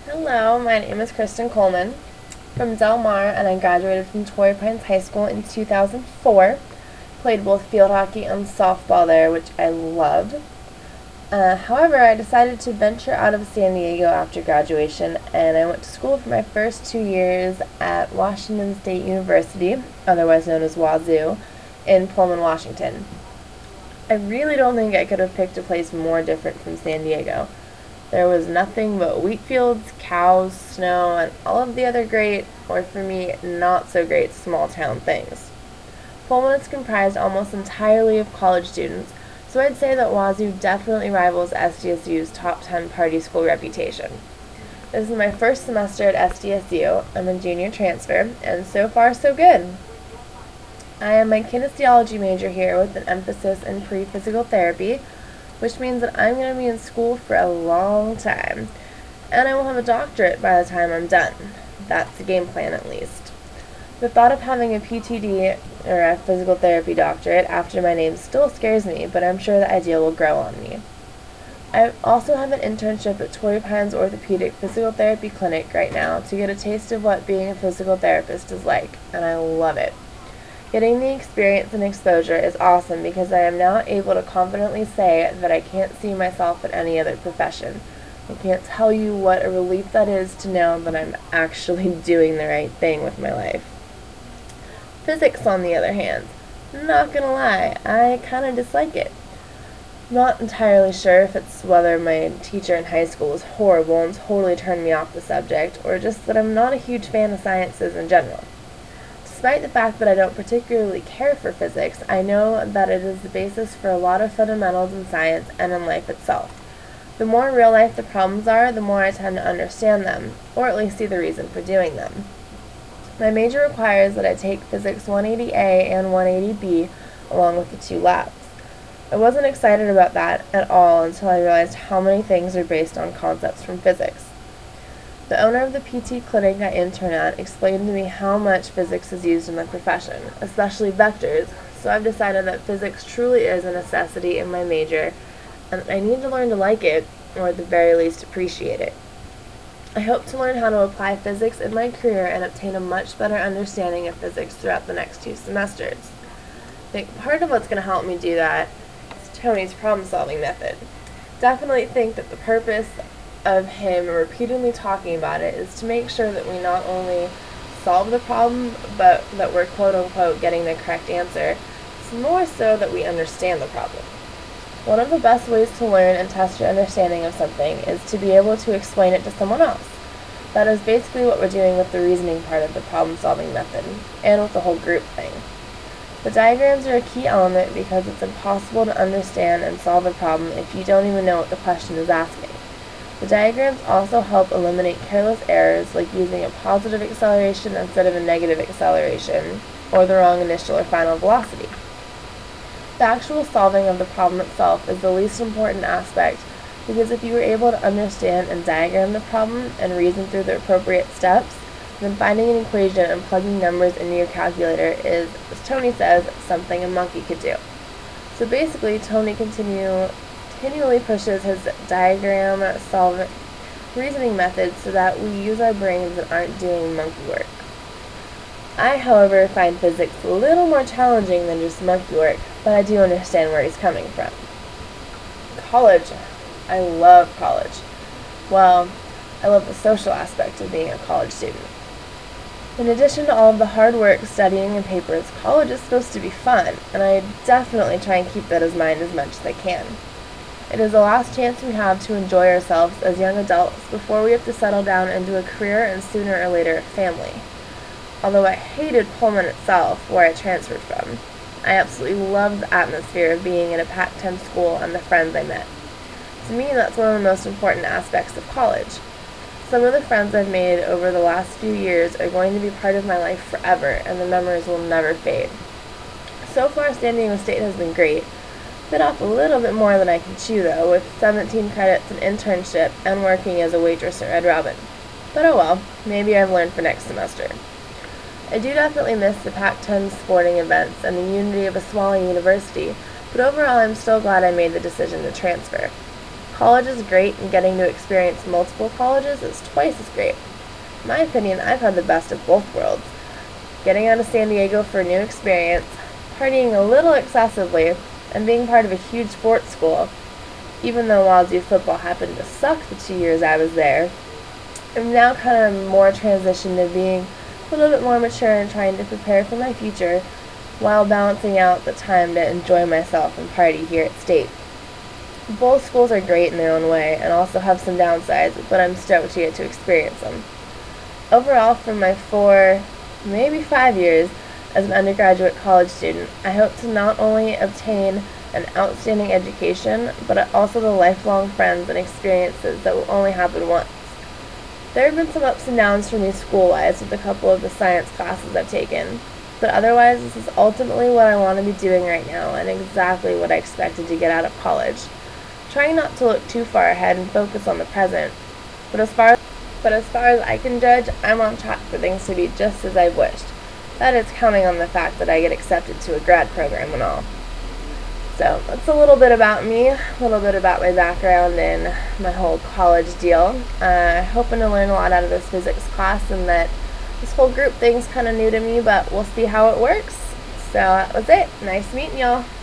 Hello, my name is Kristen Coleman from Del Mar, and I graduated from Torrey Pines High School in 2004. Played both field hockey and softball there, which I loved. However, I decided to venture out of San Diego after graduation, and I went to school for my first 2 years at Washington State University, otherwise known as Wazoo, in Pullman, Washington. I really don't think I could have picked a place more different from San Diego. There was nothing but wheat fields, cows, snow, and all of the other great, or for me, not so great small town things. Pullman is comprised almost entirely of college students, so I'd say that Wazoo definitely rivals SDSU's top 10 party school reputation. This is my first semester at SDSU. I'm a junior transfer, and so far so good. I am a kinesiology major here with an emphasis in pre-physical therapy, which means that I'm going to be in school for a long time, and I will have a doctorate by the time I'm done. That's the game plan, at least. The thought of having a PTD, or a physical therapy doctorate, after my name still scares me, but I'm sure the idea will grow on me. I also have an internship at Torrey Pines Orthopedic Physical Therapy Clinic right now to get a taste of what being a physical therapist is like, and I love it. Getting the experience and exposure is awesome because I am now able to confidently say that I can't see myself in any other profession. I can't tell you what a relief that is to know that I'm actually doing the right thing with my life. Physics, on the other hand, not gonna lie, I kinda dislike it. Not entirely sure if it's whether my teacher in high school was horrible and totally turned me off the subject, or just that I'm not a huge fan of sciences in general. Despite the fact that I don't particularly care for physics, I know that it is the basis for a lot of fundamentals in science and in life itself. The more real life the problems are, the more I tend to understand them, or at least see the reason for doing them. My major requires that I take Physics 180A and 180B along with the two labs. I wasn't excited about that at all until I realized how many things are based on concepts from physics. The owner of the PT clinic I intern at explained to me how much physics is used in my profession, especially vectors, so I've decided that physics truly is a necessity in my major, and I need to learn to like it, or at the very least appreciate it. I hope to learn how to apply physics in my career and obtain a much better understanding of physics throughout the next 2 semesters. I think part of what's going to help me do that is Tony's problem-solving method. Definitely think that the purpose of him repeatedly talking about it is to make sure that we not only solve the problem, but that we're quote-unquote getting the correct answer. It's more so that we understand the problem. One of the best ways to learn and test your understanding of something is to be able to explain it to someone else. That is basically what we're doing with the reasoning part of the problem-solving method, and with the whole group thing. The diagrams are a key element because it's impossible to understand and solve a problem if you don't even know what the question is asking. The diagrams also help eliminate careless errors like using a positive acceleration instead of a negative acceleration, or the wrong initial or final velocity. The actual solving of the problem itself is the least important aspect because if you were able to understand and diagram the problem and reason through the appropriate steps, then finding an equation and plugging numbers into your calculator is, as Tony says, something a monkey could do. So basically, Tony continually pushes his diagram solve reasoning methods so that we use our brains and aren't doing monkey work. I, however, find physics a little more challenging than just monkey work, but I do understand where he's coming from. College. I love college. Well, I love the social aspect of being a college student. In addition to all of the hard work, studying, and papers, college is supposed to be fun, and I definitely try and keep that in mind as much as I can. It is the last chance we have to enjoy ourselves as young adults before we have to settle down into a career and sooner or later a family. Although I hated Pullman itself, where I transferred from, I absolutely loved the atmosphere of being in a Pac-10 school and the friends I met. To me, that's one of the most important aspects of college. Some of the friends I've made over the last few years are going to be part of my life forever, and the memories will never fade. So far, San Diego State has been great. Bit off a little bit more than I can chew, though, with 17 credits, an internship, and working as a waitress at Red Robin. But oh well, maybe I've learned for next semester. I do definitely miss the Pac-10 sporting events and the unity of a smaller university, but overall I'm still glad I made the decision to transfer. College is great, and getting to experience multiple colleges is twice as great. In my opinion, I've had the best of both worlds. Getting out of San Diego for a new experience, partying a little excessively, and being part of a huge sports school. Even though Wazoo football happened to suck the 2 years I was there, I'm now kind of more transitioned to being a little bit more mature and trying to prepare for my future while balancing out the time to enjoy myself and party here at State. Both schools are great in their own way and also have some downsides, but I'm stoked to get to experience them. Overall, for my 4, maybe 5 years as an undergraduate college student, I hope to not only obtain an outstanding education, but also the lifelong friends and experiences that will only happen once. There have been some ups and downs for me school-wise with a couple of the science classes I've taken, but otherwise this is ultimately what I want to be doing right now and exactly what I expected to get out of college. Trying not to look too far ahead and focus on the present, but as far as I can judge, I'm on track for things to be just as I've wished. That is counting on the fact that I get accepted to a grad program and all. So that's a little bit about me, a little bit about my background and my whole college deal. Hoping to learn a lot out of this physics class, and that this whole group thing's kind of new to me, but we'll see how it works. So that was it. Nice meeting y'all.